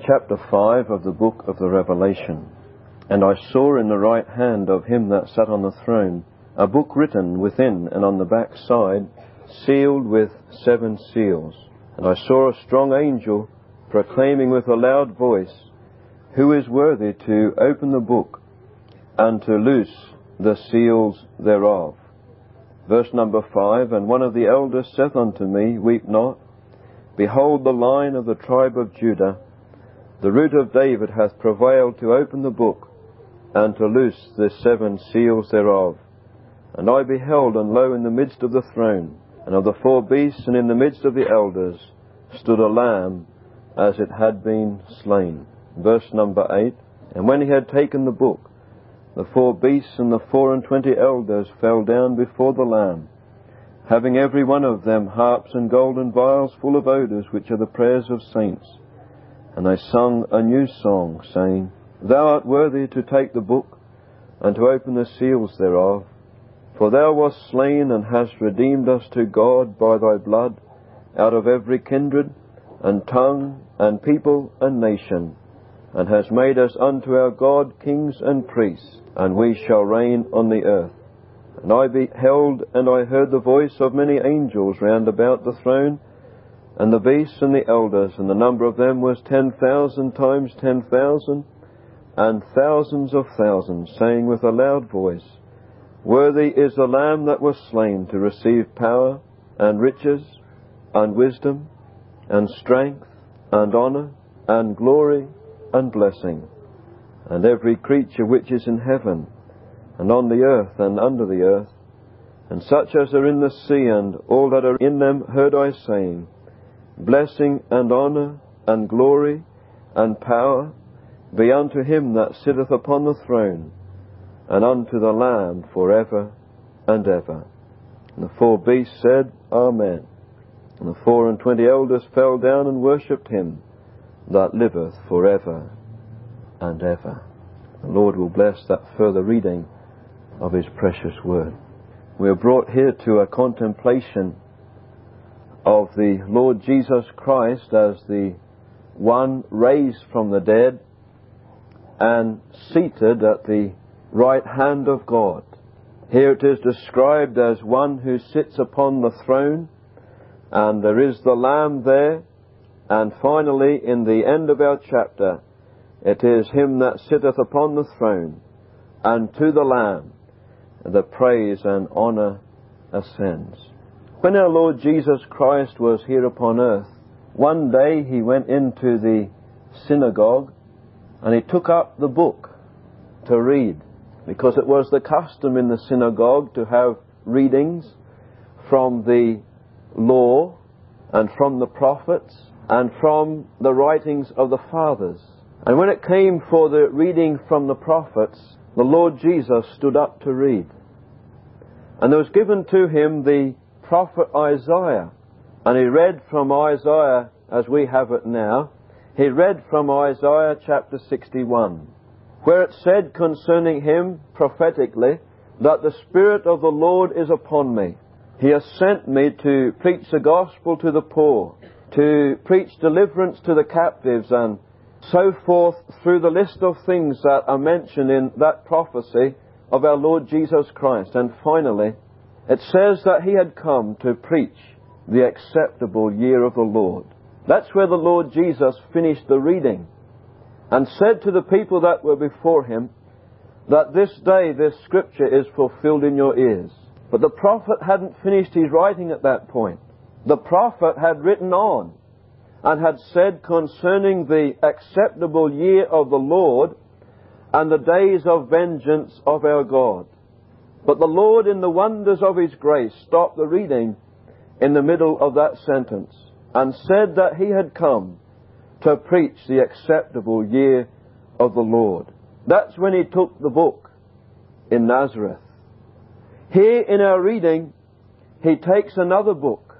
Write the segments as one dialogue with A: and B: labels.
A: chapter 5 of the book of the Revelation. And I saw in the right hand of him that sat on the throne a book written within and on the back side, sealed with 7 seals. And I saw a strong angel proclaiming with a loud voice, Who is worthy to open the book and to loose the seals thereof? Verse number 5, And one of the elders saith unto me, Weep not. Behold, the Lion of the tribe of Judah, the root of David, hath prevailed to open the book and to loose the 7 seals thereof. And I beheld, and lo, in the midst of the throne, and of the 4 beasts, and in the midst of the elders, stood a lamb as it had been slain. Verse number 8, And when he had taken the book, the 4 beasts and the 24 elders fell down before the Lamb, having every one of them harps and golden vials full of odours, which are the prayers of saints. And they sung a new song, saying, Thou art worthy to take the book, and to open the seals thereof. For thou wast slain, and hast redeemed us to God by thy blood, out of every kindred, and tongue, and people, and nation, and hast made us unto our God kings and priests, and we shall reign on the earth. And I beheld, and I heard the voice of many angels round about the throne, and the beasts and the elders, and the number of them was 10,000 times 10,000, and thousands of thousands, saying with a loud voice, Worthy is the Lamb that was slain to receive power, and riches, and wisdom, and strength, and honour, and glory, and blessing. And every creature which is in heaven, and on the earth, and under the earth, and such as are in the sea, and all that are in them, heard I saying, Blessing, and honour, and glory, and power be unto him that sitteth upon the throne, and unto the Lamb for ever and ever. And the 4 beasts said, Amen. And the 24 elders fell down and worshipped him that liveth for ever and ever. The Lord will bless that further reading of his precious word. We are brought here to a contemplation of the Lord Jesus Christ as the one raised from the dead and seated at the right hand of God. Here it is described as one who sits upon the throne, and there is the Lamb there, and finally in the end of our chapter it is him that sitteth upon the throne, and to the Lamb the praise and honour ascends. When our Lord Jesus Christ was here upon earth, one day he went into the synagogue and he took up the book to read, because it was the custom in the synagogue to have readings from the law and from the prophets and from the writings of the fathers. And when it came for the reading from the prophets, the Lord Jesus stood up to read. And there was given to him the prophet Isaiah. And he read from Isaiah as we have it now. He read from Isaiah chapter 61, where it said concerning him prophetically that the Spirit of the Lord is upon me. He has sent me to preach the gospel to the poor, to preach deliverance to the captives, and so forth through the list of things that are mentioned in that prophecy of our Lord Jesus Christ. And finally, it says that he had come to preach the acceptable year of the Lord. That's where the Lord Jesus finished the reading and said to the people that were before him that this day this scripture is fulfilled in your ears. But the prophet hadn't finished his writing at that point. The prophet had written on and had said concerning the acceptable year of the Lord and the days of vengeance of our God. But the Lord, in the wonders of his grace, stopped the reading in the middle of that sentence and said that he had come to preach the acceptable year of the Lord. That's when he took the book in Nazareth. Here in our reading, he takes another book.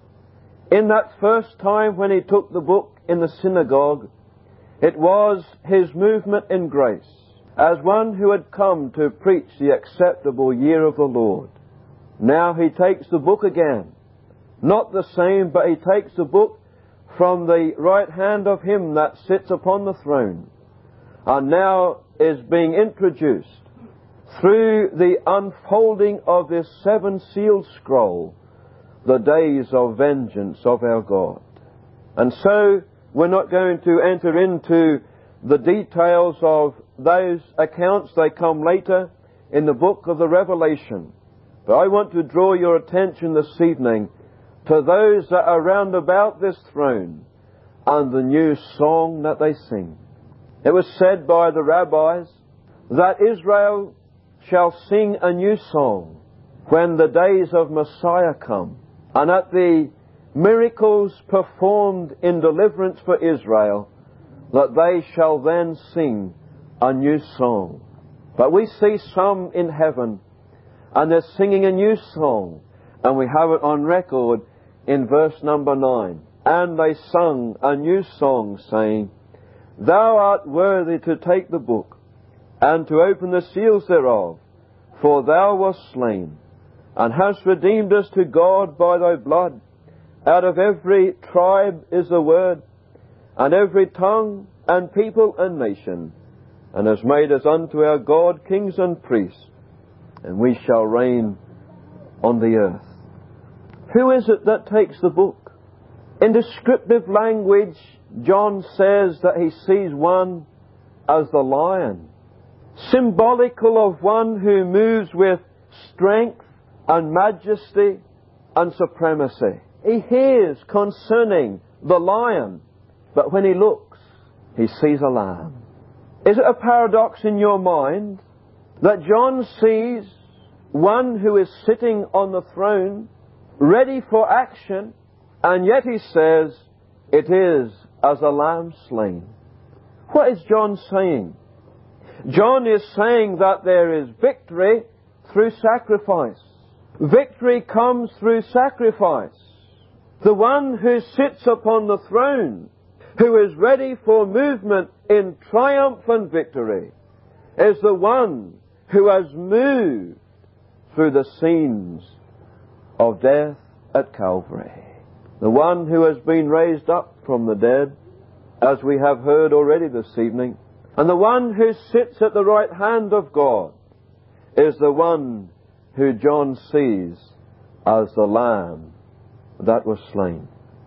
A: In that first time when he took the book in the synagogue, it was his movement in grace, as one who had come to preach the acceptable year of the Lord. Now he takes the book again. Not the same, but he takes the book from the right hand of Him that sits upon the throne, and now is being introduced through the unfolding of this seven-sealed scroll, the days of vengeance of our God. And so we're not going to enter into the details of those accounts. They come later in the book of the Revelation. But I want to draw your attention this evening to those that are round about this throne and the new song that they sing. It was said by the rabbis that Israel shall sing a new song when the days of Messiah come, and at the miracles performed in deliverance for Israel, that they shall then sing a new song. But we see some in heaven, and they're singing a new song, and we have it on record in verse number 9. And they sung a new song, saying, Thou art worthy to take the book, and to open the seals thereof, for thou wast slain, and hast redeemed us to God by thy blood. Out of every tribe is the word, and every tongue, and people, and nation, and hast made us unto our God kings and priests, and we shall reign on the earth. Who is it that takes the book? In descriptive language, John says that he sees one as the lion, symbolical of one who moves with strength and majesty and supremacy. He hears concerning the lion, but when he looks, he sees a lamb. Is it a paradox in your mind that John sees one who is sitting on the throne, ready for action, and yet he says, it is as a lamb slain? What is John saying? John is saying that there is victory through sacrifice. Victory comes through sacrifice. The one who sits upon the throne, who is ready for movement in triumph and victory, is the one who has moved through the scenes of death at Calvary. The one who has been raised up from the dead, as we have heard already this evening, and the one who sits at the right hand of God is the one who John sees as the Lamb that was slain.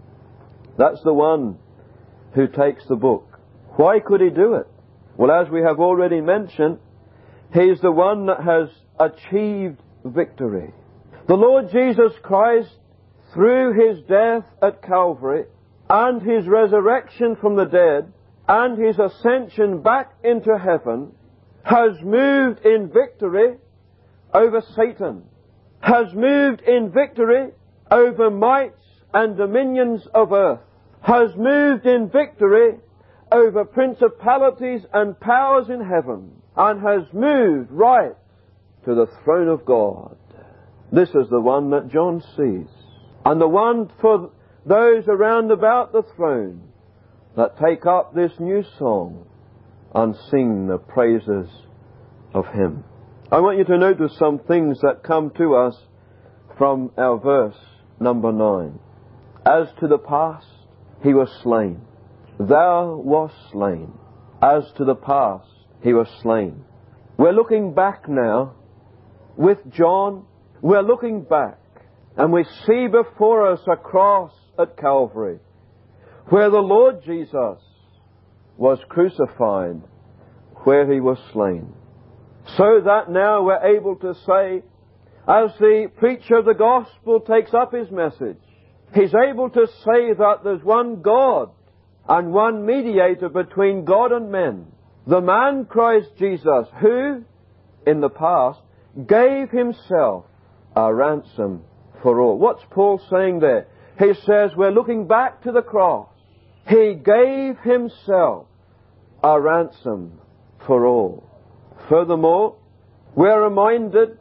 A: That's the one who takes the book. Why could he do it? Well, as we have already mentioned, he's the one that has achieved victory. The Lord Jesus Christ, through His death at Calvary and His resurrection from the dead and His ascension back into heaven, has moved in victory over Satan, has moved in victory over mights and dominions of earth, has moved in victory over principalities and powers in heaven, and has moved right to the throne of God. This is the one that John sees, and the one for those around about the throne that take up this new song and sing the praises of Him. I want you to notice some things that come to us from our verse number 9. As to the past, He was slain. Thou wast slain. As to the past, He was slain. We're looking back now with John. We're looking back, and we see before us a cross at Calvary, where the Lord Jesus was crucified, where He was slain. So that now we're able to say, as the preacher of the gospel takes up his message, he's able to say that there's one God and one mediator between God and men, the man Christ Jesus, who, in the past, gave Himself a ransom for all. What's Paul saying there? He says we're looking back to the cross. He gave Himself a ransom for all. Furthermore, we're reminded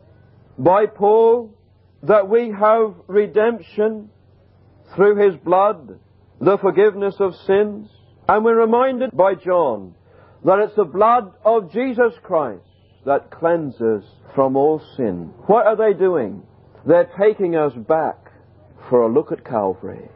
A: by Paul that we have redemption through His blood, the forgiveness of sins. And we're reminded by John that it's the blood of Jesus Christ that cleanses from all sin. What are they doing? They're taking us back for a look at Calvary.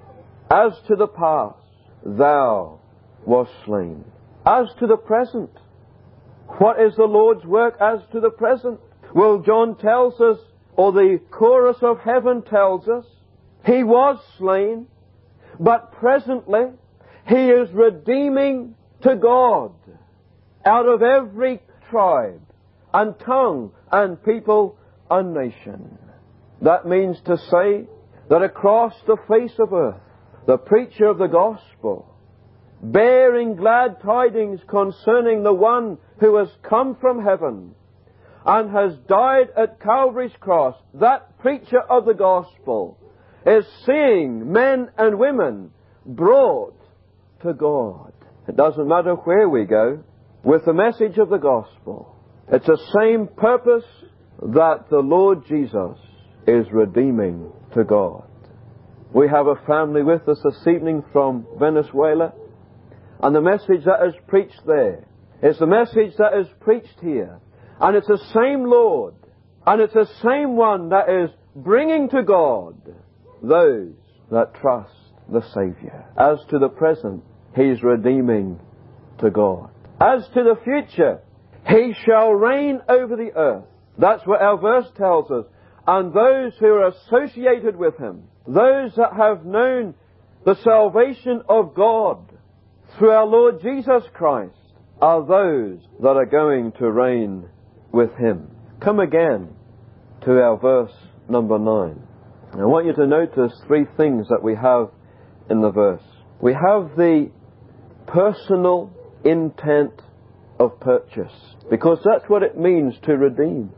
A: As to the past, thou wast slain. As to the present, what is the Lord's work as to the present? Well, John tells us, or the chorus of heaven tells us, He was slain, but presently He is redeeming to God out of every tribe and tongue and people and nation. That means to say that across the face of earth, the preacher of the gospel, bearing glad tidings concerning the one who has come from heaven and has died at Calvary's cross, that preacher of the gospel is seeing men and women brought to God. It doesn't matter where we go with the message of the gospel. It's the same purpose that the Lord Jesus is redeeming to God. We have a family with us this evening from Venezuela, and the message that is preached there is the message that is preached here. And it's the same Lord, and it's the same one that is bringing to God those that trust the Saviour. As to the present, He's redeeming to God. As to the future, He shall reign over the earth. That's what our verse tells us. And those who are associated with Him, those that have known the salvation of God through our Lord Jesus Christ, are those that are going to reign with Him. Come again to our verse number 9. I want you to notice three things that we have in the verse. We have the personal intent of purchase, because that's what it means to redeem.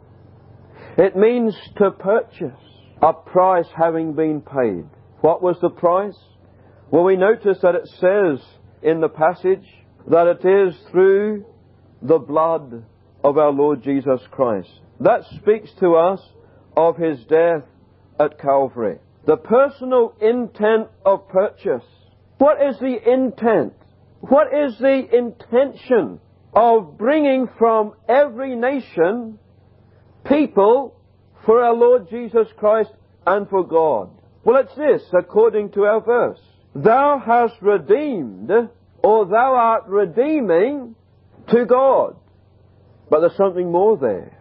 A: It means to purchase, a price having been paid. What was the price? Well, we notice that it says in the passage that it is through the blood of our Lord Jesus Christ. That speaks to us of His death at Calvary. The personal intent of purchase. What is the intent? What is the intention of bringing from every nation people for our Lord Jesus Christ and for God? Well, it's this, according to our verse. Thou hast redeemed, or thou art redeeming to God. But there's something more there.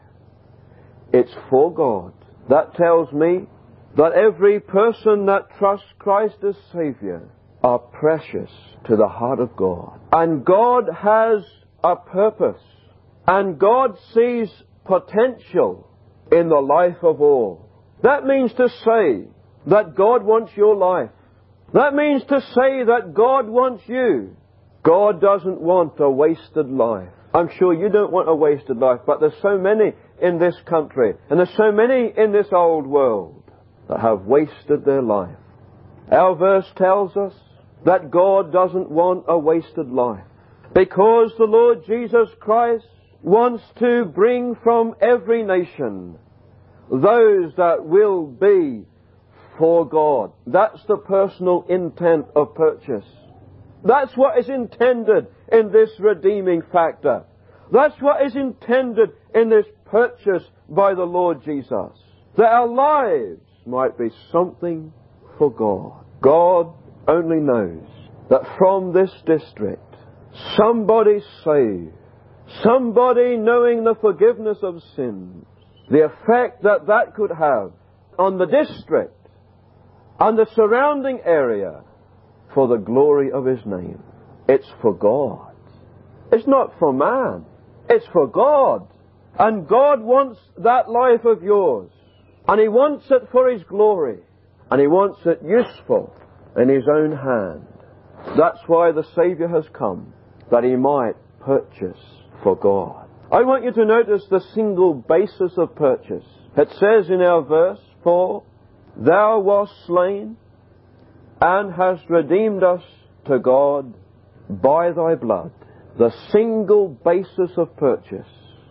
A: It's for God. That tells me that every person that trusts Christ as Saviour are precious to the heart of God. And God has a purpose. And God sees potential in the life of all. That means to say that God wants your life. That means to say that God wants you. God doesn't want a wasted life. I'm sure you don't want a wasted life, but there's so many in this country, and there's so many in this old world that have wasted their life. Our verse tells us that God doesn't want a wasted life, because the Lord Jesus Christ wants to bring from every nation those that will be for God. That's the personal intent of purchase. That's what is intended in this redeeming factor. That's what is intended in this purchase by the Lord Jesus. That our lives might be something for God. God only knows that from this district, somebody saved, somebody knowing the forgiveness of sins, the effect that that could have on the district and the surrounding area for the glory of His name. It's for God. It's not for man. It's for God. And God wants that life of yours. And He wants it for His glory. And He wants it useful in His own hand. That's why the Saviour has come, that He might purchase for God. I want you to notice the single basis of purchase. It says in our verse, for thou wast slain and hast redeemed us to God by thy blood. The single basis of purchase,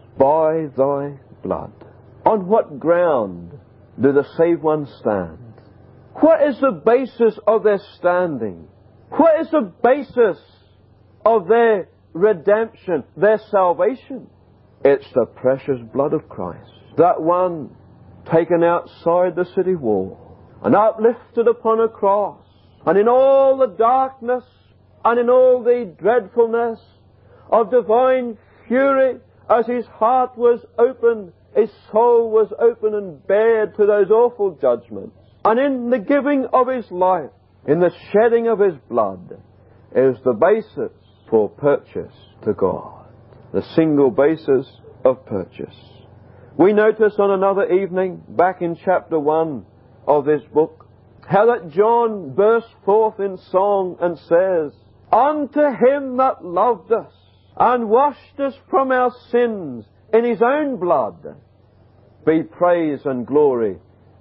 A: by thy blood. On what ground do the saved ones stand? What is the basis of their standing? What is the basis of their redemption, their salvation? It's the precious blood of Christ. That one taken outside the city wall and uplifted upon a cross and in all the darkness and in all the dreadfulness of divine fury, as his heart was open, his soul was open and bared to those awful judgments. And in the giving of his life, in the shedding of his blood, is the basis for purchase to God. The single basis of purchase. We notice on another evening, back in chapter 1 of this book, how that John bursts forth in song and says, "Unto him that loved us, and washed us from our sins in his own blood, be praise and glory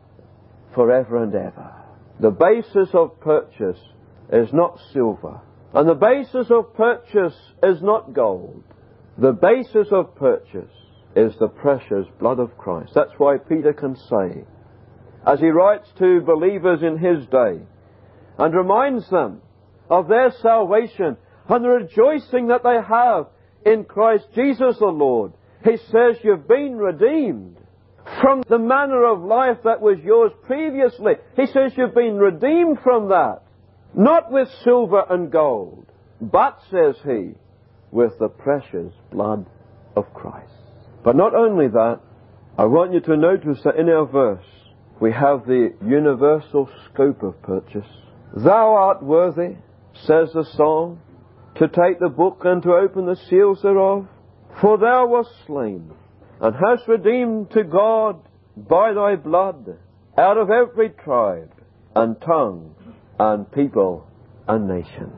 A: forever and ever." The basis of purchase is not silver, and the basis of purchase is not gold. The basis of purchase is the precious blood of Christ. That's why Peter can say, as he writes to believers in his day, and reminds them of their salvation and the rejoicing that they have in Christ Jesus the Lord, he says, you've been redeemed from the manner of life that was yours previously. He says you've been redeemed from that, not with silver and gold, but, says he, with the precious blood of Christ. But not only that, I want you to notice that in our verse we have the universal scope of purchase. Thou art worthy, says the song, to take the book and to open the seals thereof, for thou wast slain, and hast redeemed to God by thy blood out of every tribe and tongue and people and nation.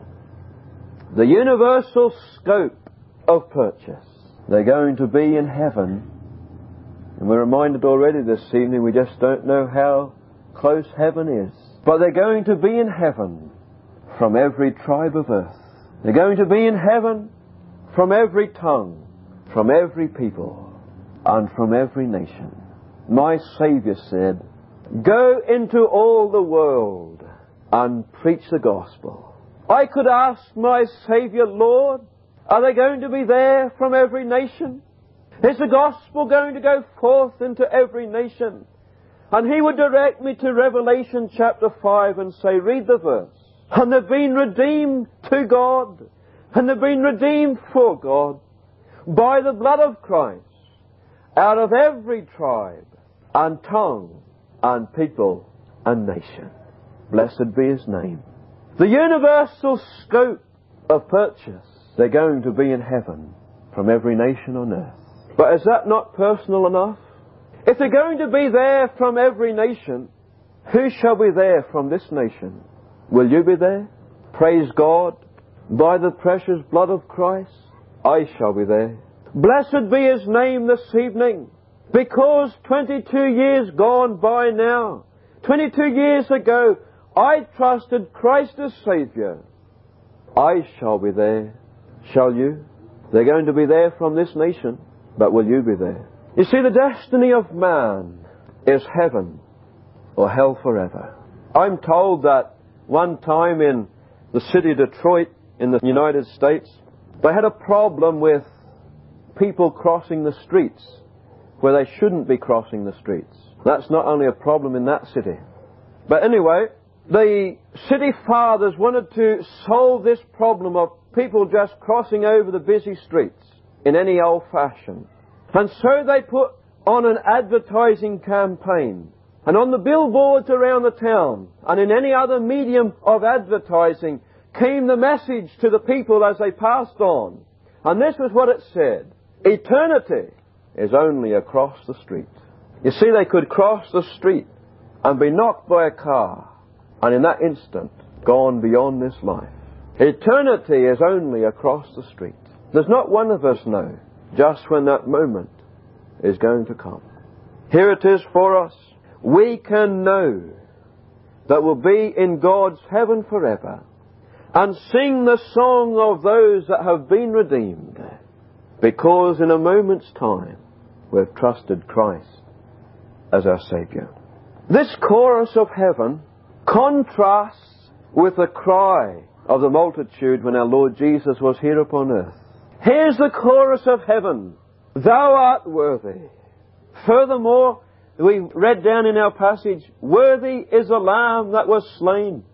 A: The universal scope of purchase. They're going to be in heaven, and we're reminded already this evening we just don't know how close heaven is. But they're going to be in heaven from every tribe of earth. They're going to be in heaven from every tongue, from every people, and from every nation. My Saviour said, "Go into all the world and preach the gospel." I could ask my Saviour, "Lord, are they going to be there from every nation? Is the gospel going to go forth into every nation?" And he would direct me to Revelation chapter 5 and say, read the verse. And they've been redeemed to God, and they've been redeemed for God by the blood of Christ, out of every tribe and tongue and people and nation. Blessed be his name. The universal scope of purchase. They're going to be in heaven from every nation on earth. But is that not personal enough? If they're going to be there from every nation, who shall be there from this nation? Will you be there? Praise God. By the precious blood of Christ, I shall be there. Blessed be his name this evening, because 22 years gone by now, 22 years ago, I trusted Christ as Saviour. I shall be there. Shall you? They're going to be there from this nation, but will you be there? You see, the destiny of man is heaven or hell forever. I'm told that one time in the city of Detroit in the United States, they had a problem with people crossing the streets where they shouldn't be crossing the streets. That's not only a problem in that city. But anyway, the city fathers wanted to solve this problem of people just crossing over the busy streets in any old fashion. And so they put on an advertising campaign. And on the billboards around the town, and in any other medium of advertising, came the message to the people as they passed on. And this was what it said: eternity is only across the street. You see, they could cross the street and be knocked by a car, and in that instant, gone beyond this life. Eternity is only across the street. There's not one of us know just when that moment is going to come. Here it is for us. We can know that we'll be in God's heaven forever and sing the song of those that have been redeemed, because in a moment's time we've trusted Christ as our Saviour. This chorus of heaven contrasts with the cry of the multitude when our Lord Jesus was here upon earth. Here's the chorus of heaven: Thou art worthy. Furthermore, we read down in our passage, worthy is the Lamb that was slain.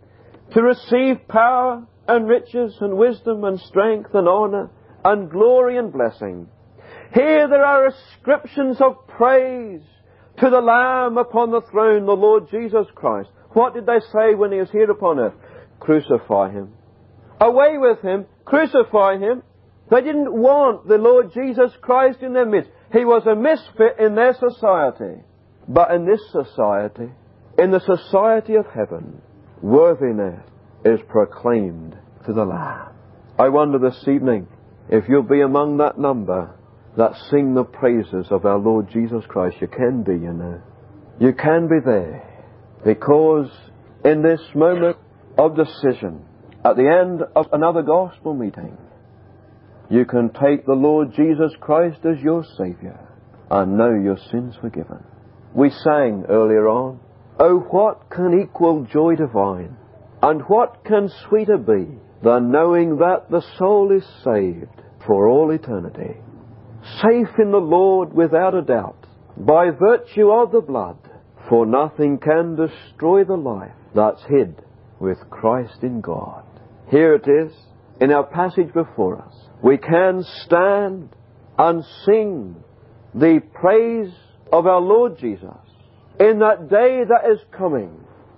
A: to receive power and riches and wisdom and strength and honour and glory and blessing. Here there are ascriptions of praise to the Lamb upon the throne, the Lord Jesus Christ. What did they say when He was here upon earth? Crucify Him. Away with Him. Crucify Him. They didn't want the Lord Jesus Christ in their midst. He was a misfit in their society. But in this society, in the society of heaven, worthiness is proclaimed to the Lamb. I wonder this evening if you'll be among that number that sing the praises of our Lord Jesus Christ. You can be, you know. You can be there. Because in this moment of decision, at the end of another gospel meeting, you can take the Lord Jesus Christ as your Saviour and know your sins forgiven. We sang earlier on, "Oh, what can equal joy divine, and what can sweeter be than knowing that the soul is saved for all eternity, safe in the Lord without a doubt, by virtue of the blood, for nothing can destroy the life that's hid with Christ in God." Here it is, in our passage before us. We can stand and sing the praise of our Lord Jesus in that day that is coming,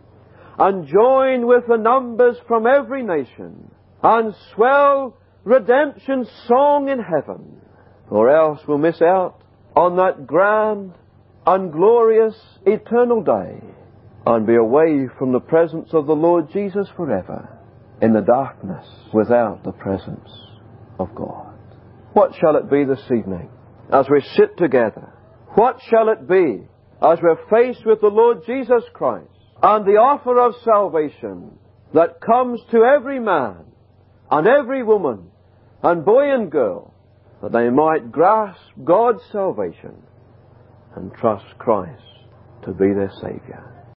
A: and join with the numbers from every nation and swell redemption's song in heaven, or else we'll miss out on that grand and glorious eternal day and be away from the presence of the Lord Jesus forever in the darkness without the presence of God. What shall it be this evening as we sit together? What shall it be as we're faced with the Lord Jesus Christ and the offer of salvation that comes to every man and every woman and boy and girl, that they might grasp God's salvation and trust Christ to be their Saviour?